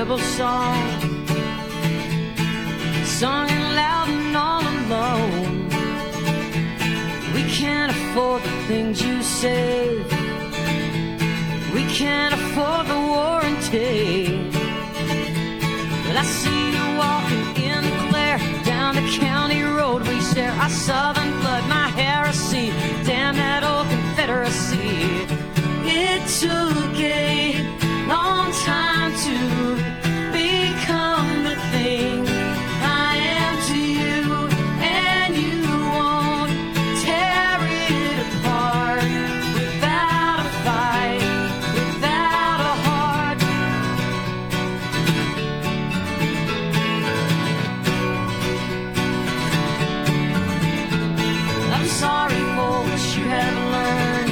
rebel song, sung it loud and all alone. We can't afford the things you say, we can't afford the warranty. But I see you walking in the glare down the county road we share. Our southern blood, my heresy, damn that old Confederacy. It took a long time to become the thing I am to you, and you won't tear it apart without a fight, without a heart. I'm sorry for what you have learned.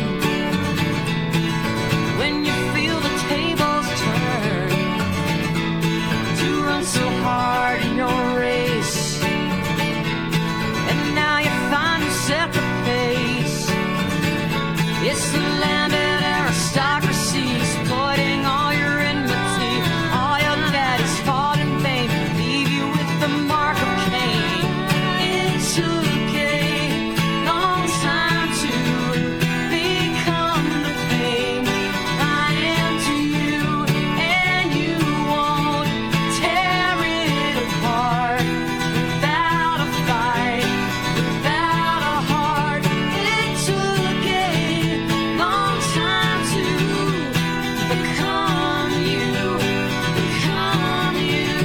When you feel the tables turn, to run so hard in your race, and now you find yourself a pace. It's the landed aristocracy, exploiting all your enmity. All your daddies fought in vain, leave you with the mark of Cain. It took a long time to become the thing I am to you, and you won't tear it apart without a fight, without a heart. It took a long time to become you, become you.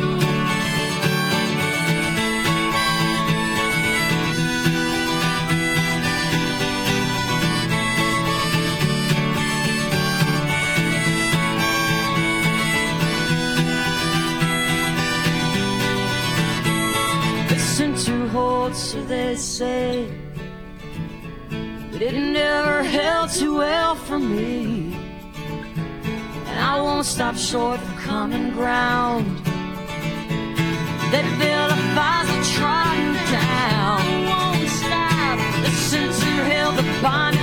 Listen to hold, so they say, but it never held too well for me. And I won't stop short of common ground that vilifies the trodden down. I won't stop. Listen to hell, the bond